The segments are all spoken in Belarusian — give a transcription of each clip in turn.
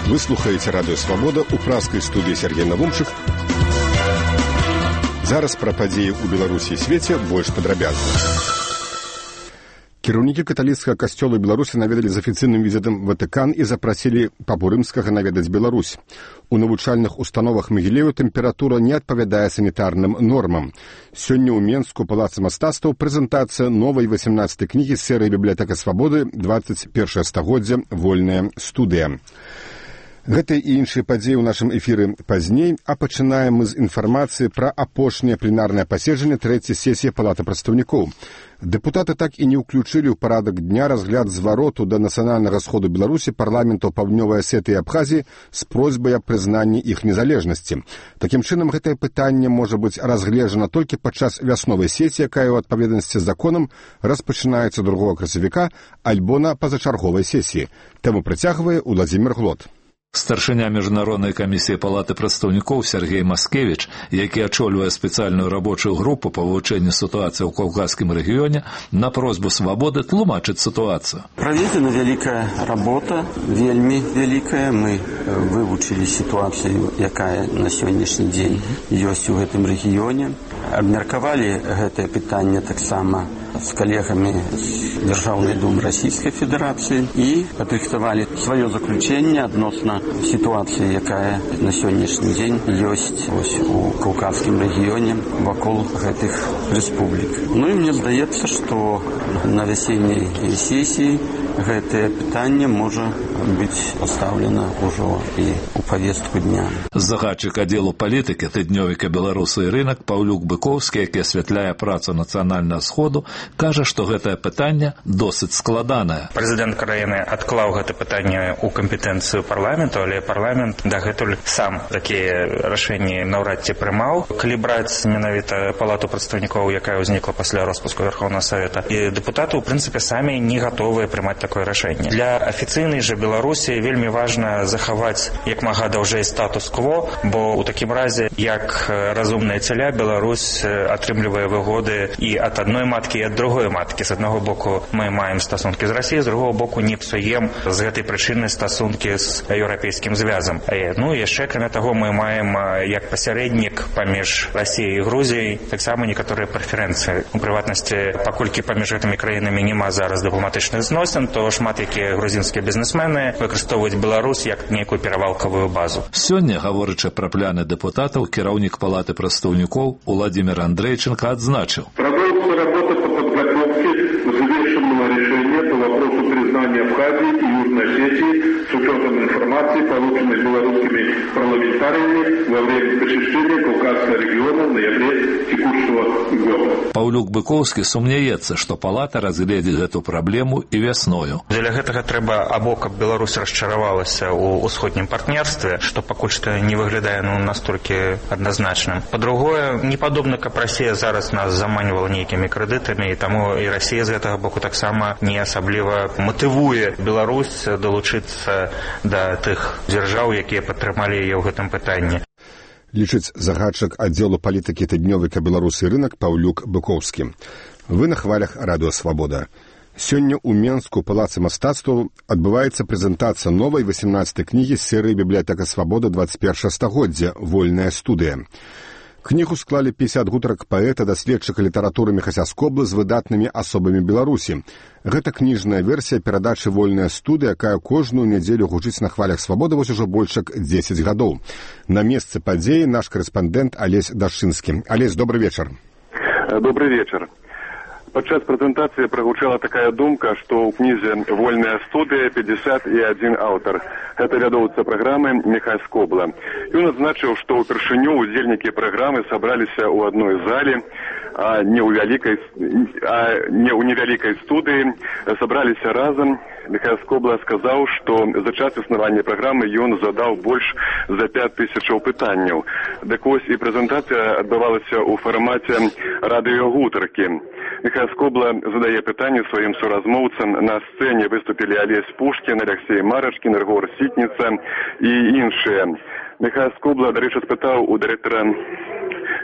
Вы слухаеце радыё Свабода ў пражскай студыі Сергей Навумчык. Зараз пра падзеі ў Беларусі і свеце больш падрабязна. Кіраўнікі каталіцкага касцёла Беларусі наведалі з афіцыйным візітам Ватыкан і запрасілі папу рымскага наведаць Беларусь. У навучальных установах Магілею тэмпература не адпавядае санітарным нормам. Сёння ў Менску палацы мастацтваў прэзентацыя новай 18-й кнігі з серыі «Бібліятэка свабоды. 21 стагоддзе. Вольная студыя». Гэта і іншыя падзеі ў нашым эфіры пазней, а пачынаем мы з інфармацыі пра апошняе пленарнае паседжанне трэцяй сесіі Палаты прадстаўнікоў. Дэпутаты так і не ўключылі ў парадак дня разгляд звароту да нацыянальнага сходу Беларусі парламентаў Паўднёвай Асетыі і Абхазіі з просьбай аб прызнанні іх незалежнасці. Такім чынам, гэтае пытанне можа быць разгледжана толькі падчас вясновай сесіі, якая ў адпаведнасці з законам распачынаецца 2 красавіка альбо на пазачарговай сесіі. Таму працягвае Уладзімір Глот. Старшыня міжнароднай камісіі Палаты прадстаўнікоў Сергей Маскевіч, які ачольвае спецыяльную рабочую групу па вывучэнні сітуацыі ў Каўказскім рэгіёне, на просьбу свабоды тлумачыць сітуацыю. Праведзена вялікая работа, вельмі вялікая. Мы вывучылі сітуацыю, якая на сённяшні дзень ёсць у гэтым рэгіёне. Абмеркавалі гэтае пытанне таксама з калегамі з Дзяржаўнай думы Расійскай Федэрацыі і падрыхтавалі сваё заключэнне адносна сітуацыі, якая на сённяшні дзень ёсць у Каўказскім рэгіёне вакол гэтых рэспублік. Ну і мне здаецца, што на вясенняй сесіі гэтае пытанне можа быць пастаўлена ўжо і ў павестку дня. Загадчык аддзелу палітыкі тыднёвіка «Беларусы і рынак» Паўлюк Быкоўскі, які асвятляе працу нацыянальнага сходу, кажа, што гэтае пытанне досыць складанае. Прэзідэнт краіны адклаў гэта пытанне ў кампетэнцыю парламенту, але парламент дагэтуль сам такія рашэнні наўрад ці прымаў. Калі браць менавіта Палату прадстаўнікоў, якая ўзнікла пасля роспуску Верховнага Савета, і дэпутаты, ў прынцыпе, самі не гатовыя прымаць такое рашэнне. Для афіцыйнай жа Беларусі вельмі важна захаваць як мага даўжэй статус-кво, бо ў такім разе, як разумная цяля, Беларусь атрымлівае выгоды і ад адной маткі, і ад другой маткі. З аднаго боку мы маем стасункі з Расіяй, з другого боку не псуем з гэтай прычыны стасункі з Еўрапейскім звязам. Ну і яшчэ, акрамя таго, мы маем як пасярэднік паміж Расіяй і Грузіяй таксама некаторыя прэферэнцыі. У прыватнасці, паколькі паміж гэтымі краінамі няма зараз дыпламатычных зносін, то шмат якія грузінскія бізнесмены выкарыстоўваюць Беларусь як нейкую перавалкавую базу. Сёння, гаворачы пра пляны дэпутатаў, кіраўнік Палаты прадстаўнікоў Уладзімір Андрейченко адзначыў: Продолжится работа по подготовке взвешенного решения по вопросу признания Абхазии и Южной Осетии с учетом информации, полученной белорусскими парламентариями во время посещения Кавказского региона в ноябре текущего года. Паўлюк Быкоўскі сумняецца, што Палата разгледзіць гэту праблему і вясною. Для гэтага трэба або, каб Беларусь расчаравалася ў усходнім партнерстве, што пакуль што не выглядае настолькі адназначным. Па-другое, не падобна, каб Расія зараз нас заманьвала нейкімі крэдытамі, і таму і Расія з гэтага боку таксама не асабліва матывуе Беларусь далучыцца да тых дзяржаў, якія падтрымалі яе ў гэтым пытанні. Лічыць загадчык аддзелу палітыкі тыднёвіка «Беларусы і рынак» Паўлюк Быкоўскі. Вы на хвалях радыё «Свабода». Сёння ў Менску палацы мастацтваў адбываецца прэзентацыя новай 18-й кнігі з серыі «Бібліятэка свабоды. 21 стагоддзе. Вольная студыя». Кнігу склалі 50 гутарак паэта, даследчыка літаратуры Міхася Скоблы з выдатнымі асобамі Беларусі. Гэта кніжная версія перадачы «Вольная студыя», якая кожную нядзелю гучыць на хвалях свабоды вось ужо больш як 10 гадоў. На месцы падзеі наш карэспандэнт Алесь Дашчынскі. Алесь, добрый вечар. Добрый вечар. Падчас прэзентацыі прагучала такая думка, што ў кнізе «Вольная студыя» 51 аўтар. Гэта вядоўца праграмы Міхась Скобла. Ён адзначыў, што ўпершыню удзельнікі праграмы сабраліся ў адной зале, а не ў невялікай студыі, сабраліся разам. Міхась Скобла сказаў, што за час існавання праграмы ён задаў больш за 5000 пытанняў. Дык вось і прэзентацыя адбывалася ў фармаце радыёгутаркі. Міхась Скобла задае пытанне сваім суразмоўцам. На сцэне выступілі Алесь Пушкін, Алексей Марачкін, Рыгор Сітніца і іншыя. Міхась Скобла, дарэчы, спытаў у дырэктара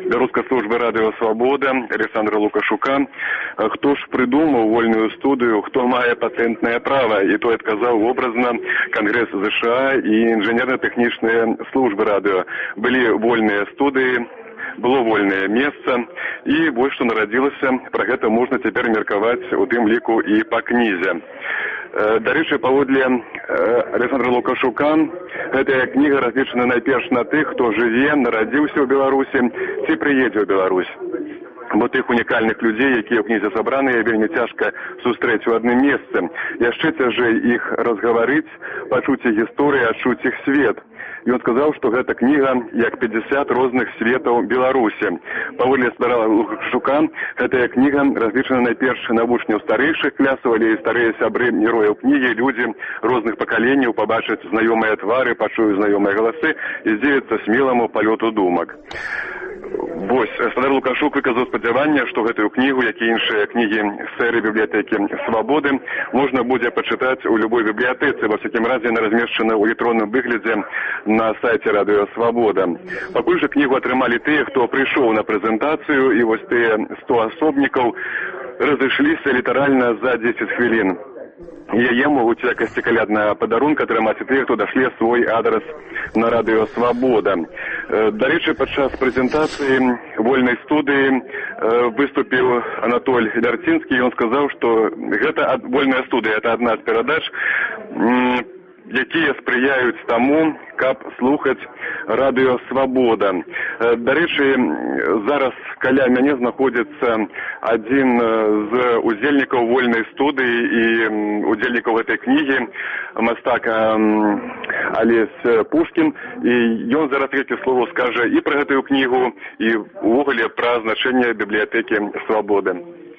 беларускай службы радыё «Свабода» Александра Лукашука, хто ж прыдумаў вольную студыю, хто мае патэнтнае права, і той адказаў вобразна Кангрэс ЗША і інжынерна-тэхнічныя службы радыё. Былі вольныя студыі, было вольнае месца, і вось што нарадзілася, пра гэта можна цяпер меркаваць у тым ліку і па кнізе. Дарэчы, паводле Александра Лукашука, гэтая кніга разлічана найперш на тых, хто жыве, нарадзіўся ў Беларусі ці прыедзе ў Беларусь. Бо тых унікальных людзей, якія ў кнізе сабраныя, вельмі цяжка сустрэць у адным месцы. Яшчэ цяжэй іх разгаварыць, пачуць іх гісторыі, адчуць іх свет. Ён сказаў, што гэта кніга як 50 розных светаў Беларусі. Паводле Александра Лукашука, гэтая кніга разлічана найперш на вучняў старэйшых класаў, але і старыя сябры герояў кнігі, людзі розных пакаленняў пабачаць знаёмыя твары, пачуюць знаёмыя галасы і здзівяцца смеламу палёту думак. Вось, Александр Лукашук выказаў спадзяванне, што гэтую кнігу, як і іншыя кнігі з серыі бібліятэкі «Свабоды» можна будзе пачытаць у любой бібліятэцы. Ва всякім разе яна размешчана ў электронным выглядзе на сайце радыё «Свабода». Пакуль жа кнігу атрымалі тыя, хто прыйшоў на прэзентацыю, і вось тыя 100 асобнікаў разышліся літаральна за 10 хвілін. Яе могуць у якасці каляднага падарунка атрымаць і тыя, хто дашлі свой адрас на радыё «Свабода». Дарэчы, падчас прэзентацыі вольнай студыі выступіў Анатоль Лярцінскі, і ён сказаў, што гэта вольная студыя, это адна з перадач, якія спрыяюць таму, каб слухаць радыё «Свабода». Дарэчы, зараз каля мяне знаходзіцца адзін з удзельнікаў вольнай студыі і удзельнікаў гэтай кнігі, мастак Алесь Пушкін, і ён зараз трэці слово скажа і пра гэтую кнігу, і ўвогуле пра значэнне бібліятэкі «Свабоды».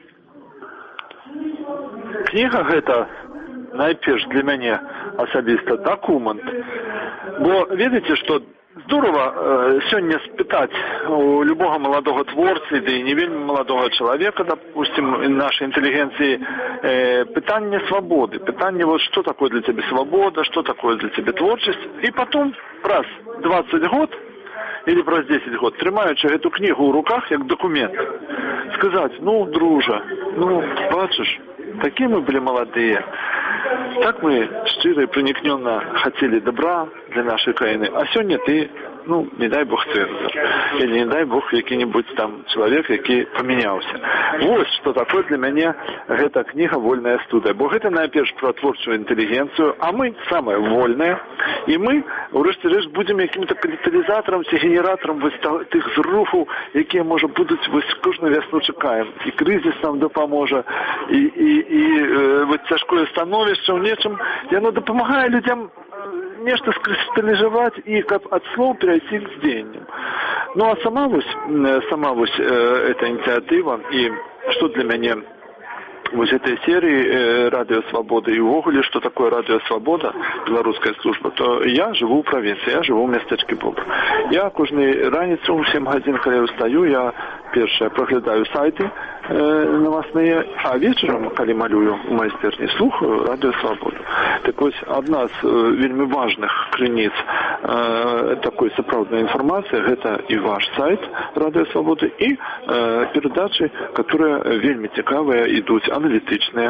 Кніга гэта найперш для мяне асабіста дакумент. Бо ведаеце, што здорово сёння спытаць у любого маладога творцы, да і не вельмі маладога чалавека, допустим, нашай інтэлігенцыі, пытанне свабоды, пытанне, вот, что такое для тебе свобода, что такое для тебе творчасць, і потом праз 20 год или праз 10 год, трымаючы эту кнігу ў руках як документ, сказаць, ну, дружа, ну, бачыш, такие мы были молодые. Так мы шчыра и проникненно хотели добра для нашей краины. А сегодня ты, ну, не дай бог цензор. Или не дай бог какой-нибудь там человек, который поменялся. Вот что такое для меня эта книга «Вольная студия». Бо это найперш про творчую интеллигенцию, а мы самые вольные. И мы, врешті-решт, будем каким-то катализатором, генератором тих зрухів, які, може, будуть кожну весну чекаємо. І кризис нам допоможе, і тяжке становище в нечем. І воно допомагає людям нечто скристаллизовать и как от слов перейти к деяниям. Ну а сама эта инициатива, и что для меня вот этой серии «Радио Свобода» и увогуле, что такое «Радио Свобода», белорусская служба, то я живу в провинции, я живу в местечке Бобр. Я кожную раницу в 7 годин, когда я устаю, я першее проглядаю сайты новостные, а вечером, когда малюю в майстерні, слухаю «Радио Свобода». Так ось, одна з вельми важных крыніц такой сапраўднай информации, это и ваш сайт «Радио Свобода», и передачи, которые вельми цікавые, идут аналитичные.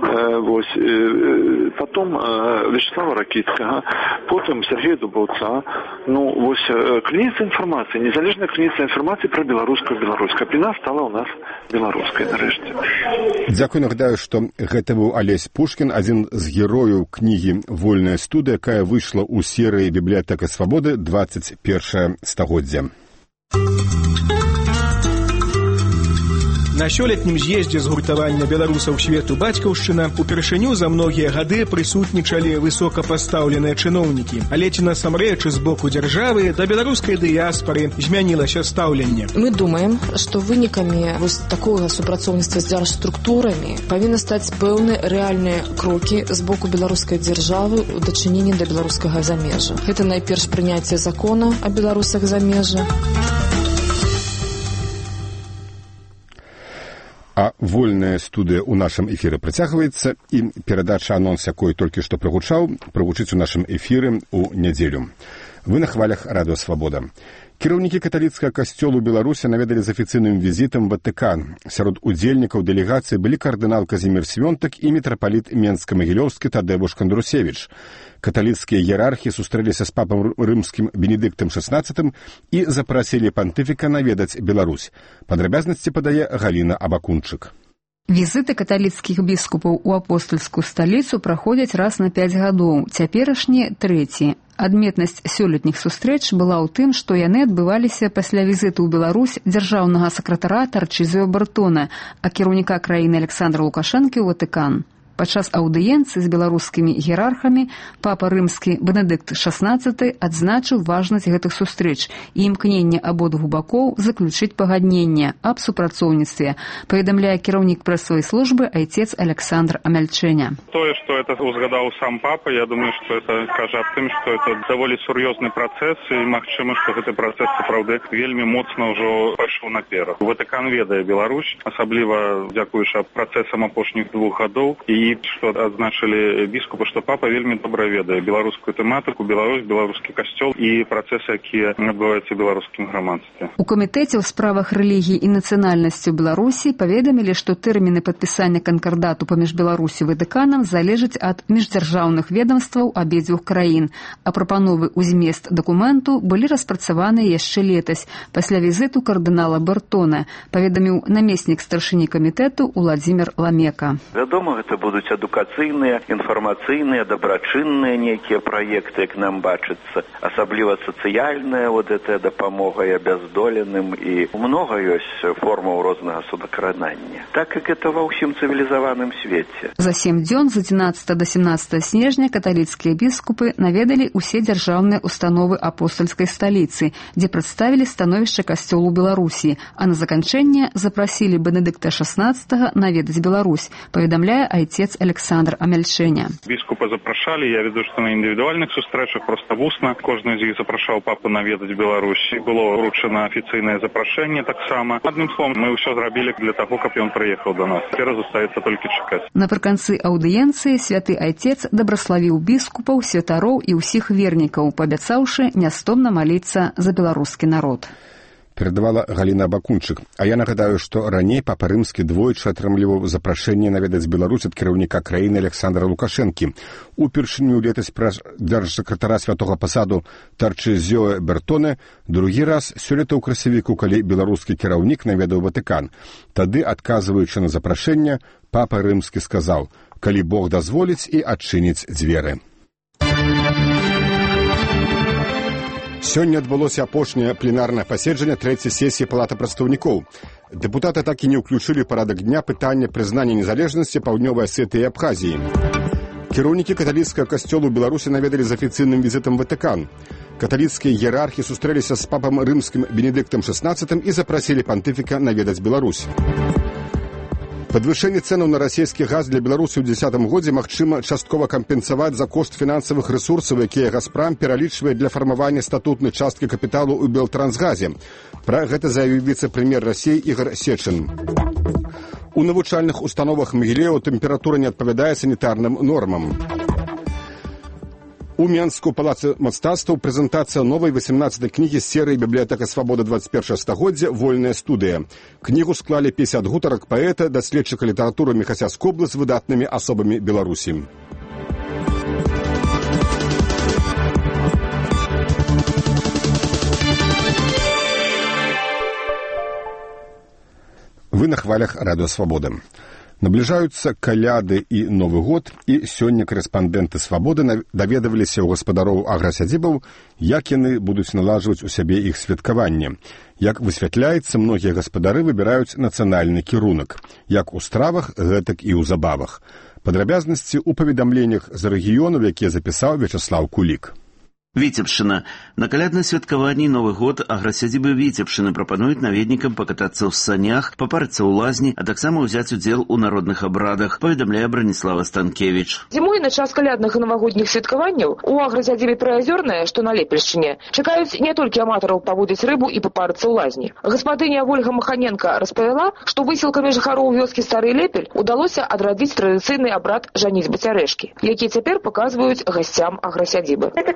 Потом Вячеслава Ракицкого, потом Сергея Дубовца. Ну, крыніца информации, незалежная крыніца информации про белорусскую. Капіна стала у нас беларускай нарэшце. Дзякуй, нагадаю, што гэта быў Алесь Пушкін, адзін з герояў кнігі «Вольная студыя», якая выйшла ў серыі «Бібліятэка Свабоды» 21 стагоддзя. На сёлетнім з'ездзе згуртавання беларусаў свету бацькаўшчына упершыню за многія гады прысутнічалі высокапастаўленыя чыноўнікі. Але ці насамрэч з боку дзяржавы да беларускай дыяспары змянілася стаўленне. Мы думаем, што вынікамі такога супрацоўніцтва з дзяржструктурамі павінны стаць пэўныя рэальныя крокі з боку беларускай дзяржавы ў дачыненні да беларускага замежжа. Гэта найперш прыняцце закона о беларусах замежжа. А вольная студыя ў нашым эфіры працягваецца, і перадача анонс, якой толькі што прагучаў, прагучыць у нашым эфіры ў нядзелю. Вы на хвалях радыё «Свабода». Кіраўнікі каталіцкага касцёлу Беларусі наведалі з афіцыйным візітам Ватыкан. Сярод удзельнікаў дэлегацыі былі кардынал Казімір Свёнтак і мітрапаліт Менска-Магілёўскі Тадэвуш Кандрусевіч. Каталіцкія іерархі сустрэліся з папам рымскім Бенедыктам XVI і запрасілі пантыфіка наведаць Беларусь. Падрабязнасці падае Галіна Абакунчык. Візіты каталіцкіх біскупаў у апостальскую сталіцу праходзяць раз на 5 гадоў, цяперашні 3. Адметнасць сёлетніх сустрэч была ў тым, што яны адбываліся пасля візіту ў Беларусь дзяржаўнага сакратара Тарчызіо Бартона, а кіраўніка краіны Александра Лукашэнкі ў Ватыкан. Падчас аўдыенцыі з беларускімі іерархамі папа рымскі Бенедыкт XVI адзначыў важнасць гэтых сустрэч і імкненне абодвух бакоў заключыць пагадненне аб супрацоўніцтве, паведамляе кіраўнік прэсавай службы айцец Александр Амяльчэня. Тое, што это узгадаў сам папа, я думаю, што это кажа аб тым, што это даволі сур'ёзны працэс і магчыма, што гэты працэс сапраўды вельмі моцна ўжо пайшоў наперад. Ватыкан ведае Беларусь, асабліва дзякуючы працэсам апошніх 2 гадоў, і што адзначылі біскупы, што папа вельмі добра ведае беларускую тэматыку, Беларусь, беларускі касцёл і працэсы, якія адбываюцца ў беларускім грамадстве. У камітэце ў справах рэлігіі і нацыянальнасці ў Беларусі паведамілі, што тэрміны падпісання канкардату паміж Беларусю і Ватыканам залежаць ад міждзяржаўных ведамстваў абедзвюх краін, а прапановы ў змест дакументу былі распрацаваныя яшчэ летась, пасля візіту кардынала Бартона, паведаміў намеснік старшыні камітэту Уладзімір Ламека. Вядома, гэта будуць адукацыйныя, інфармацыйныя, дабрачынныя нейкія праекты, як нам бачыцца, асабліва сацыяльная вот эта дапамога і абяздоленым, і многа ёсць формаў рознага судакранання. Так як это ва ўсім цывілізаваным свеце. За 7 дзён з 11 до 17 снежня каталіцкія біскупы наведалі ўсе дзяржаўныя установы апостальскай сталіцы, дзе прадставілі становішча касцёлу Беларусі, а на заканчэнне запрасілі Бенедыкта XVI наведаць Беларусь, паведамляе айцец Александр Амяльчэня. Біскупа запрашалі, я веду, што на індывідуальных сустрэчах проста вусна. Кожны з іх запрашаў папу наведаць Беларусь. Было вручана афіцыйнае запрашэнне таксама. Адным словам, мы ўсё зрабілі для таго, каб ён прыехаў да нас. Цяпер застаецца толькі чакаць. Напрыканцы аўдыенцыі святы айцец дабраславіў біскупаў, святароў і ўсіх вернікаў, паабяцаўшы нястомна маліцца за беларускі народ. Перадавала Галіна Абакунчык. А я нагадаю, што раней папа рымскі двойчы атрымліваў запрашэнне наведаць Беларусь ад кіраўніка краіны Александра Лукашэнкі. Упершыню летась праз дзяржсакратара святога пасаду Тарчызіо Бартона, другі раз сёлета ў красавіку, калі беларускі кіраўнік наведаў Ватыкан. Тады, адказваючы на запрашэнне, папа рымскі сказаў: «Калі Бог дазволіць і адчыніць дзверы». Сёння адбылося апошняе пленарнае паседжанне 3-й сесіі Палаты прадстаўнікоў. Дэпутаты так і не ўключылі ў парадак дня пытання прызнання незалежнасці Паўднёвай Асетыі і Абхазіі. Кіраўнікі каталіцкага касцёлу Беларусі наведалі з афіцыйным візітам Ватыкан. Каталіцкія іерархі сустрэліся з папам рымскім Бенедыктам XVI і запрасілі пантыфіка наведаць Беларусь. Падвышэнне цэнаў на расійскі газ для Беларусі ў 2010 годзе магчыма часткова кампенсаваць за кошт фінансавых рэсурсаў, якія Газпрам пералічвае для фармавання статутнай часткі капіталу ў Белтрансгазе. Пра гэта заявіў віцэ-прэм'ер Расіі Ігор Сечын. У навучальных установах Магілева тэмпература не адпавядае санітарным нормам. У Менску палацы мастацтваў прэзентацыя новай 18-й кнігі з серыі «Бібліятэка свабоды 21 стагоддзя. Вольная студыя». Кнігу склалі 50 гутарак паэта, даследчыка літаратуры Міхася Скоблы з выдатнымі асобамі Беларусі. Вы на хвалях радыё «Свабода». Набліжаюцца каляды і Новы год, і сёння корэспандэнты «Свабоды» даведаваліся ў гаспадароў аграсядзібаў, як яны будуць наладжваць у сябе іх святкаванне. Як высвятляецца, многія гаспадары выбіраюць нацыянальны кірунак, як у стравах, гэтак і ў забавах. Падрабязнасці ў паведамленнях з рэгіёнаў, якія запісаў Вячаслаў Кулік. Віцебшчына. На каляднай святкаванні Новы год аграсядзібы Віцебшчыны прапануюць наведнікам пакатацца ў санях, папарыцца ў лазні, а таксама ўзяць удзел у народных абрадах, паведамляе Браніслава Станкевіч. Зімой на час калядных і навагодніх святкаванняў у аграсядзібе Прыазёрная, што на Лепельшчыне, чакаюць не толькі аматараў паводзіць рыбу і папарыцца ў лазні. Гаспадыня Ольга Маханенка распавяла, што высілкамі жыхароў вёскі Стары Лепель удалося адрадзіць традыцыйны абрад жаніцьбы цярэшкі, які цяпер паказваюць гасцям аграсядзібы. Этот язычок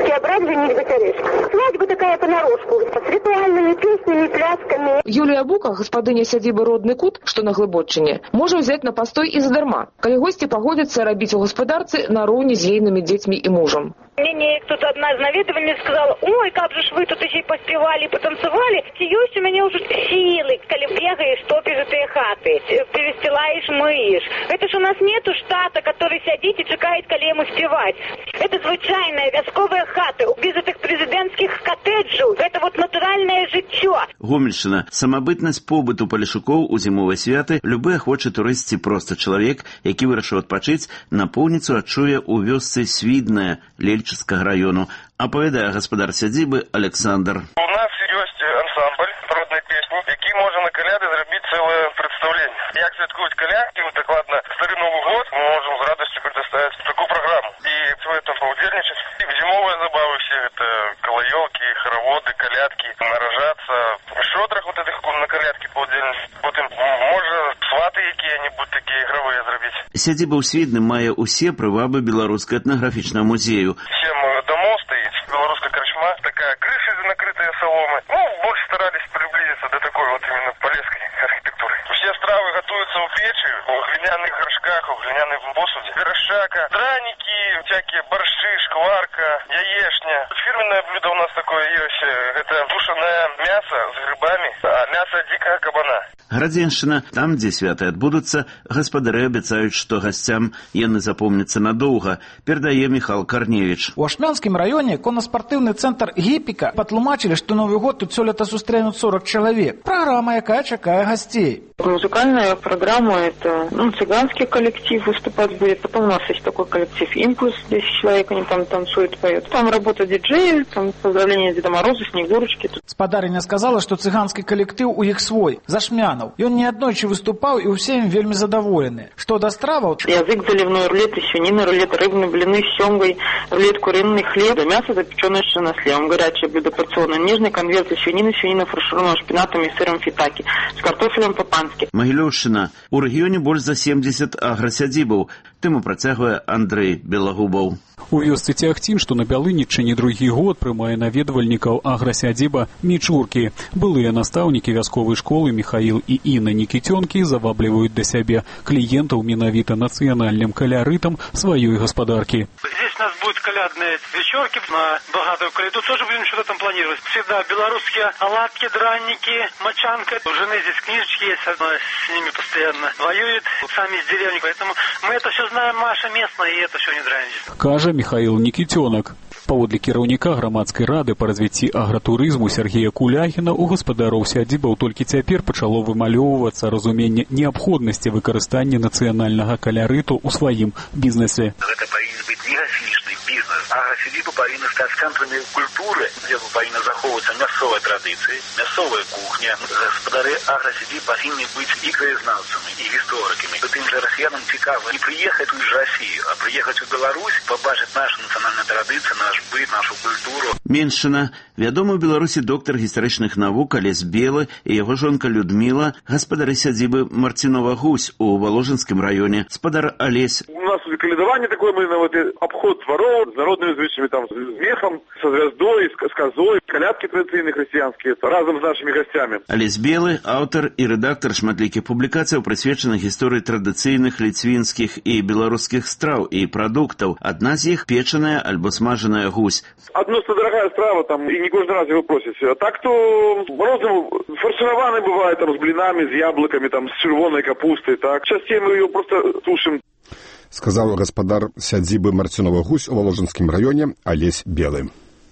Все обрадовались батарешка. Свадьба такая понарошку, с ритуальными песнями, плясками. Юлия Бука, господыня сядзібы «Родны кут», што на Глыбоччыне, можа ўзяць на пастой і задарма, калі госці пагодзяцца рабіць у гаспадарцы нароўні з ейнымі дзецьмі і мужам. Мне тут одна из наведывальниц сказала: ой, как же вы тут еще и поспевали, и потанцевали. Есть у меня уже силы, коли бегаешь, топишь эти хаты, перестилаешь, мыешь. Это ж у нас нету штата, который сидит и чекает, коли ему спевать. Это звычайная вязковая хата, без этих президентских коттеджей. Это вот натуральное житё. Гомельшчына. Самабытнасць побыту палешукоў у зімовыя святы любы ахвочы турыст ці проста чалавек, які вырашыў адпачыць, напоўніцу адчуе ў вёсцы Свідная Лельчыцкага району, апавядае гаспадар сядзібы Александр. У нас ёсць ансамбль роднай песні, які можа на каляды зрабіць цэлае прадстаўленне. Як святкуюць калядкі, дакладна Стары Новы год, мы можам з радасцю прадставіць такую праграму. І в этом паўдзельнічаць. І зімовыя забавы все, это калаёлкі, хороводы, калядкі, наражацца. В шодрах вот этих на калядкі паўдзельніцтва. Потым можа сваты якія-небудзь такія ігравыя зрабіць. Сядзіба ў Свідным мае ўсе прывабы беларускага этнаграфічнага музею. 7 домов стоит, белорусская корчма, такая крыша накрытая соломой. Ну, больше старались приблизиться до такой вот именно полесской архитектуры. Все стравы готовятся у печи, в глиняных горшках, в глиняной посуде. Вершака, драники, всякие борщи, шкварка, яешня. Фирменное блюдо у нас такое есть, это тушеное мясо с грибами, а мясо дикого кабана. Градзеншчына, там, дзе святы адбудуцца, гаспадары абяцаюць, што гасцям яны запомняцца надоўга, перадае Міхал Карневіч. У Ашмянскім раёне конна-спартыўны цэнтр «Гіпіка» патлумачылі, што Новы год тут сёлета сустрэнуць 40 чалавек. Праграма, якая чакае гасцей. Музыкальная программа – это цыганский коллектив выступать будет. Потом у нас есть такой коллектив «Импульс», 10 человек, они там танцуют, поют. Там работа диджеев, там поздравления Деда Мороза, Снегурочки. Спадарыня сказала, што цыганскі калектыў у іх свой, з Ашмянаў. Ён неаднойчы выступаў, і ўсе ім вельмі задаволены. Што да страваў? Язык заливной, рулет из свинины, рулет рыбный, блины с сёмгой, рулет куриный, хлеб, мясо, запеченное с черносливом, горячее блюдо порционное, нежный конверт из свинины, свинина фаршированного шпинатом и сыром фитаки, с картофелем по-пански. Магілёўшчына. У рэгіёне больш за 70 аграсядзібаў. Тэму працягвае Андрэй Белагубаў. У вёсцы Цягцін, што на Бялыніччыне другі год прымае наведвальнікаў аграсядзіба Мічуркі. Былыя настаўнікі вясковай школы Михаил и Инна Никитёнкі завабліваюць да сябе кліентаў менавіта нацыянальным калярытам сваёй гаспадаркі. Здесь у нас будут колядные вечерки на богатую коляду. Тоже будем что-то там планировать. Всегда белорусские оладки, дранники, мочанка. У жены здесь книжечки есть, одна с ними постоянно воюет, сами из деревни. Поэтому мы это все знаем, Маша местная, и это все не дранит. Кажа Михаил Никитёнок. Паводле кіраўніка грамадскай рады па развіцці агратурызму Сергея Куляхіна у гаспадароў сядзібаў толькі цяпер пачало вымалёўвацца разуменне неабходнасці выкарыстання нацыянальнага калярыту ў сваім бізнесе. Гэта павінен быць негафічны бізнес. Аграсядзібы павінны стаць цэнтрамі культуры, дзе павінны захоўвацца мясцовыя традыцыі, мясцовая кухня. Гаспадары аграсядзіб павінны быць і краязнаўцамі, і гісторыкамі. Тым жа расіянам цікава не прыехаць у Расію, а прыехаць у Беларусь, пабачыць нашы нацыянальныя традыцыі, наш быт, нашу культуру. Меншчына. Вядомы ў Беларусі доктар гістарычных навук Алесь Белы і яго жонка Людміла, гаспадары сядзібы Марцінова Гусь у Воложенскім раёне. Спадар Алесь. У нас калядование такое, мы на вот обход дворов с народными звычаями, там, с мехом, со звездой, с козой, колядки традиционные христианские, разом с нашими гостями. Алесь Белы, аўтар і рэдактар шматлікіх публікацыяў, прысвечаных гісторыі традыцыйных ліцвінскіх і беларускіх страў і прадуктаў. Адна з іх печаная альбо смажаная гусь. Одно, что дорогая страва, там, и не каждый раз его просите. А так то розовый фаршированный бывает, там, с блинами, с яблоками, там, с червоной капустой, так. Частей мы ее просто тушим. Сказал гаспадар сядзібы Марцінова Гусь у Воложенскім раёне Алесь Белы.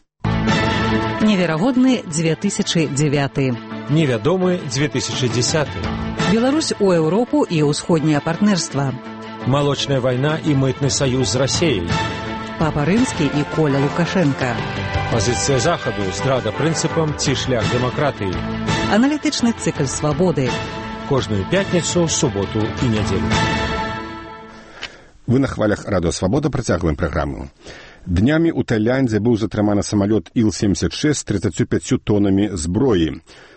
Неверагодны 2009. Невядомы 2010. Беларусь у Еўропу і ўсходняе партнерства. Малочная вайна і мытны саюз з Расіяй. Папа Рымскі і Коля Лукашенка. Пазіцыя Захаду, здрада прынцыпам ці шлях дэмакратыі. Аналітычны цыкл свабоды. Кожную пятніцу, суботу і нядзелю. Вы на хвалях Радыё Свабода працягваем праграму. Днямі ў Тайландзе быў затрыманы самалёт Іл-76 з 35 тонамі зброі.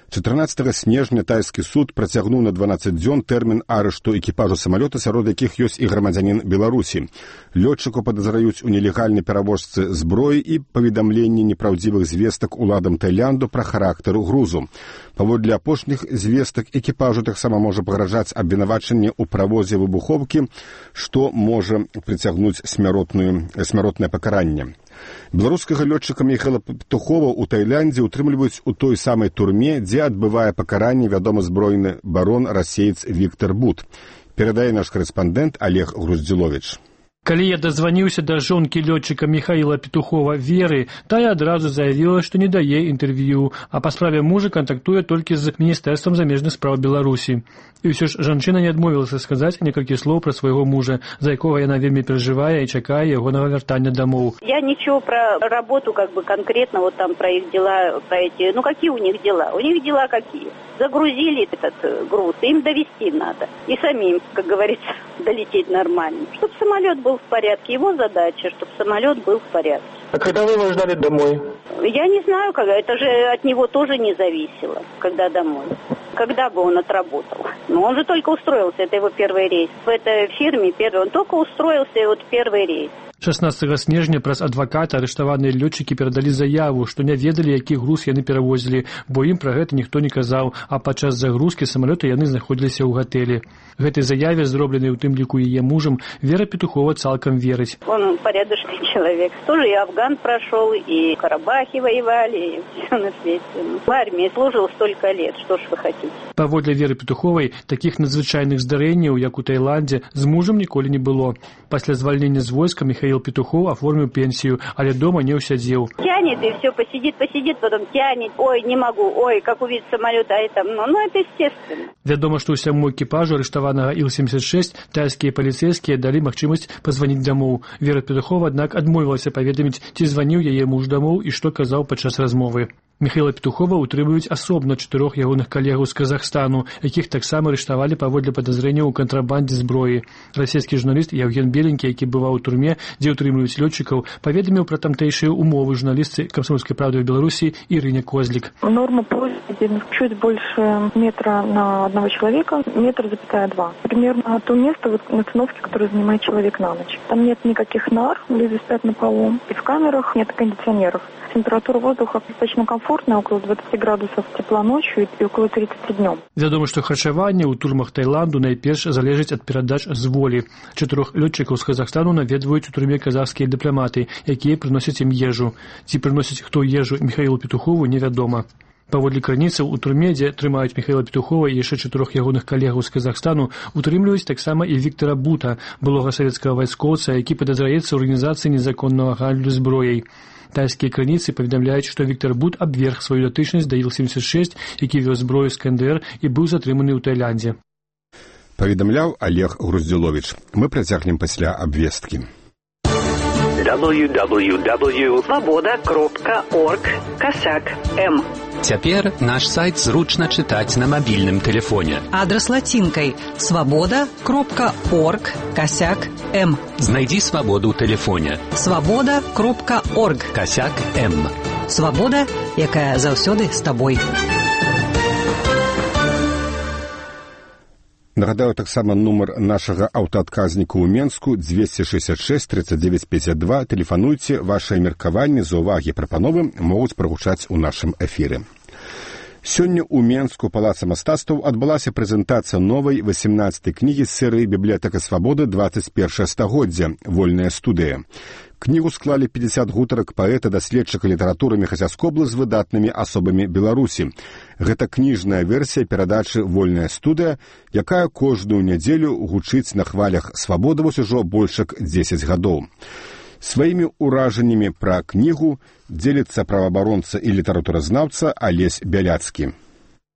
14 снежня тайскі суд працягнуў на 12 дзён тэрмін арышту экіпажу самалёта, сярод якіх ёсць і грамадзянін Беларусі. Лётчыку падазраюць у нелегальнай перавозцы зброі і паведамленні непраўдзівых звестак уладам Таіланду пра характар грузу. Паводле апошніх звестак экіпажу таксама можа пагражаць абвінавачанне ў правозе выбухоўкі, што можа прыцягнуць смяротнае пакаранне. Беларускага лётчыка Міхаіла Петухова ў Таіландзе утрымліваюць у той самай турме, дзе адбывае пакаранне вядомы збройны барон расеец Віктор Бут. Перадае наш корэспандэнт Олег Груздзіловіч. Калі я дазваніўся да жонкі лётчыка Міхаіла Петухова Веры, тая адразу заявіла, што не дае інтэрв'ю, а па справе мужа кантактуе толькі з Міністэрствам замежных спраў Беларусі. І ўсё ж жанчына не адмовілася сказаць некалькі слоў пра свайго мужа, за якога яна вельмі перажывае і чакае ягонага вяртання домоў. Я ничего про работу конкретно, вот там про их дела, про эти, какие у них дела? У них дела какие? Загрузили этот груз, им довести надо. И самим, как говорится, долететь нормально. Чтобы самолет был в порядке. Его задача, чтобы самолет был в порядке. А когда вы его ждали домой? Я не знаю, когда. Это же от него тоже не зависело, когда домой. Когда бы он отработал. Но он же только устроился, это его первый рейс. В этой фирме он только устроился, и вот первый рейс. 16 снежня праз адваката арыштаваныя лётчыкі перадалі заяву, што не ведалі, які груз яны перавозілі, бо ім пра гэта ніхто не казаў, а падчас загрузкі самалёта яны знаходзіліся ў гатэлі. Гэтай заяве, зробленай у тым ліку яе мужам, Вера Петухова цалкам верыць. Он порядочный человек. Тоже и Афган прошел, и Карабахи воевали, и все на свете. В армии служил столько лет, что ж вы хотите. Паводле Веры Петуховай, такіх надзвычайных здарэнняў, як у Таіландзе, з мужам ніколі не было. Пасля звальнення з войска Михаил Петухов оформил пенсию, але дома не усядзеў. Тянет и все, посидит, потом тянет. Ой, не могу, ой, как увидит самолет, а это, это естественно. Вядома, што ўсяму экіпажу арыштаванага Ил-76 тайскія паліцэйскія далі магчымасць пазваніць дамоў. Вера Петухова, аднак, адмовілася паведаміць, ці званіў яе муж дамоў і што казаў падчас размовы. Михаила Петухова утрымліваюць асобна 4 ягоных калегаў з Казахстану, якіх таксама арыштавалі паводле падазрэнняў у кантрабандзе зброі. Расійскі журналіст Евген Беленькі, які бываў у турме, дзе утрымліваюць лётчыкаў, паведаміў пра тамтэйшыя умовы журналістцы «Комсомольской правды» в Беларуси Ирине Козлик. Норма площади чуть больше метра на одного человека, 1,2 метра. Примерно то место на циновке, которое занимает человек на ночь. Там нет никаких нар, люди спят на полу, и в камерах нет кондиционеров. Температура воздуха достаточно комфортная, около 20 градусов тепла ночью и около 30 днем. Вядома, што харчаванне ў турмах Таіланду найперш залежыць ад перадач з волі. 4 лётчыкаў з Казахстану наведваюць у турме казахскія дыпламаты, якія прыносяць ім ежу. Ці прыносяць хто ежу Михаилу Петухову, невядома. Паводле крыніцаў, у турме, дзе трымаюць Михаила Петухова і яшчэ 4 ягоных калегаў з Казахстану, утрымліваюць таксама і Віктора Бута, былога савецкага вайскоўца, які падазраецца ў арганізацыі незаконнага гандлю зброяй. Тайскія крыніцы паведамляюць, што Віктор Бут абверг сваю датычнасць да Ил-76, які вёз зброю з КНДР і быў затрыманы ў Таіландзе. Паведамляў Олег Груздзіловіч. Мы працягнем пасля абвесткі. www.svoboda.org/m. Цяпер наш сайт зручна чытаць на мабільным тэлефоне. Адрас лацінкай svoboda.org/m. Знайдзі свабоду ў тэлефоне. svoboda.org/m. Свабода, якая заўсёды з табой. Нагадаю таксама нумар нашага аўтаадказніка ў Менску 266 39 52. Тэлефануйце, вашыя меркаванні, заўвагі, прапановы могуць прагучаць у нашым эфіры. Сёння ў Менску палаца мастацтваў адбылася прэзентацыя новай 18-й кнігі з серыі «Бібліятэка свабоды 21 стагоддзя. Вольная студыя». Кнігу склалі 50 гутарак паэта, даследчыка літаратуры Міхася Скоблы з выдатнымі асобамі Беларусі. Гэта кніжная версія перадачы «Вольная студыя», якая кожную нядзелю гучыць на хвалях свабоды вось ужо больш як 10 гадоў. Сваімі ўражаннямі пра кнігу дзеліцца праваабаронца і літаратуразнаўца Алесь Бяляцкі.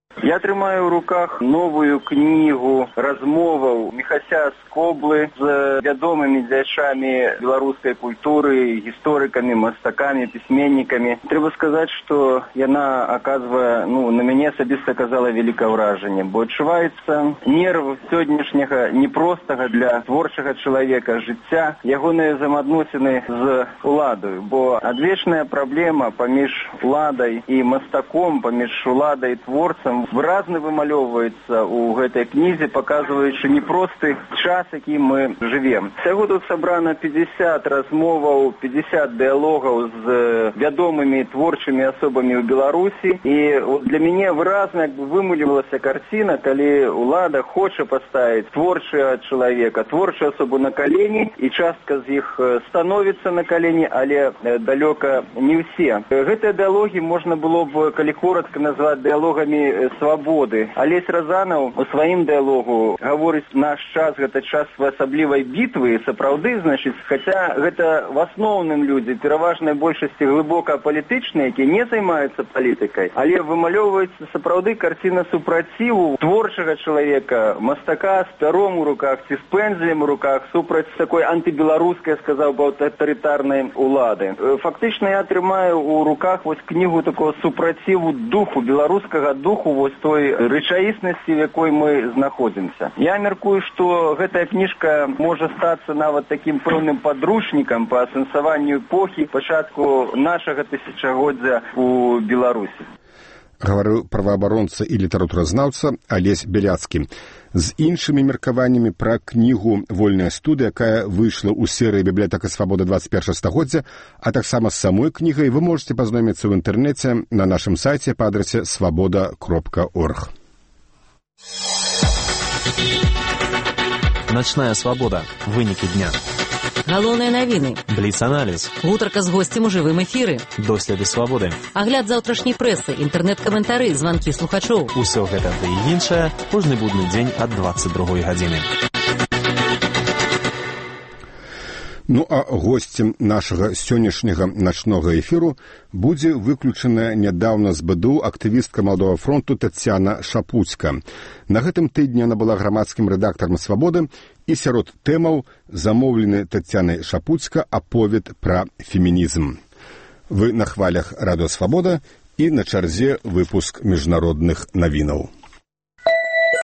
Я трымаю ў руках новую кнігу размоваў Міхася Скоблы з вядомымі дзячамі беларускай культуры, гісторыкамі, мастакамі, пісьменнікамі. Трэба сказаць, што яна аказвае, на мяне асабіста аказала вялікае ўражанне, бо адчуваецца нерв сённяшняга непростага для творчага чалавека жыцця, ягоныя взаемаадносіны з уладаю, бо адвечная праблема паміж уладай і мастаком, паміж уладай і творцам выразна вымалёўваецца ў гэтай кнізе, паказваючы непросты час, якім мы жывем. Всяго тут сабрана 50 размоваў, 50 дыялогаў з вядомымі творчымі асобамі ў Беларусі. І для мяне выразна вымалівалася карціна, калі ўлада хоча паставіць творчага чалавека, творчую асобу на калені, і частка з іх становіцца на калені, але далёка не ўсе. Гэтыя дыялогі можна было б, калі коротка, назваць дыялогамі свабоды. Алесь Разанаў у сваім дыялогу гаворыць, наш час гэта час асаблівай бітвы, сапраўды, значыць, хаця гэта в асноўным людзі, пераважнай большасці глыбока палітычныя, якія не займаюцца палітыкай, але вымалёўваецца сапраўды карціна супраціву творчага чалавека, мастака з пяром у руках ці з пэндзлем у руках супраць такой антыбеларускай, сказаў бы, аўтарытарнай улады. Фактычна я трымаю у руках вось кнігу такого супраціву духу, беларускага духу, вось той рэчаіснасці, в якой мы знаходзімся. Я мяркую, што гэтая кніжка можа стацца нават такім пэўным падручнікам па асэнсаванню эпохі пачатку нашага тысячагоддзя у Беларусі. Гаварыў праваабаронца і літаратуразнаўца Алесь Беляцкі. З іншымі меркаваннямі пра кнігу «Вольная студыя», якая выйшла ў серыі «Бібліятэка Свабода 21 стагоддзя», а таксама з самой кнігай вы можете пазнаёміцца ў інтэрнэце на нашым сайце па адрасе свабода.орг. Ночная свабода. Вынікі дня. Галоўныя навіны. Бліц-аналіз. Гутарка з госцем у жывым эфіры. Доследы свабоды. Агляд заўтрашняй прэсы, інтэрнэт-каментары, званкі слухачоў. Усё гэта ды і іншае кожны будны дзень ад 22 гадзіны. Ну а госцем нашага сённяшняга начнога эфіру будзе выключаная нядаўна з БДУ актывістка Маладога фронту Тацяна Шапуцька. На гэтым тыдні яна была грамадскім рэдактарам «Свабоды», і сярод тэмаў замоўлены Тацянай Шапуцька аповед пра фемінізм. Вы на хвалях радыё «Свабода» і на чарзе выпуск міжнародных навінаў.